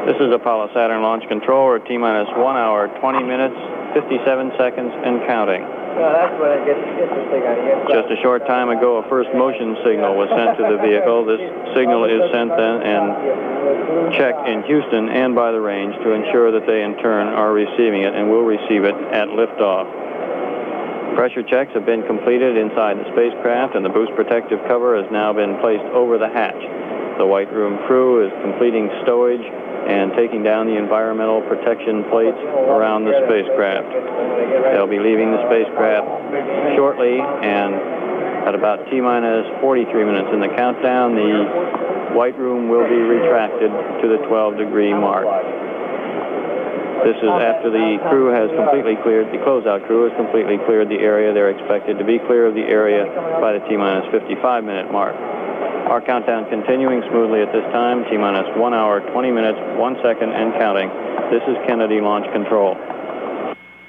This is Apollo Saturn Launch Control. We're T-minus 1 hour, 20 minutes, 57 seconds, and counting. That's when it gets interesting. Just a short time ago, a first motion signal was sent to the vehicle. This signal is sent then and checked in Houston and by the range to ensure that they in turn are receiving it and will receive it at liftoff. Pressure checks have been completed inside the spacecraft, and the boost protective cover has now been placed over the hatch. The White Room crew is completing stowage and taking down the environmental protection plates around the spacecraft. They'll be leaving the spacecraft shortly, and at about T-minus 43 minutes in the countdown, the White Room will be retracted to the 12-degree mark. This is after the crew has completely cleared, the closeout crew has completely cleared the area. They're expected to be clear of the area by the T-minus 55-minute mark. Our countdown continuing smoothly at this time, T-minus 1 hour, 20 minutes, 1 second, and counting. This is Kennedy Launch Control.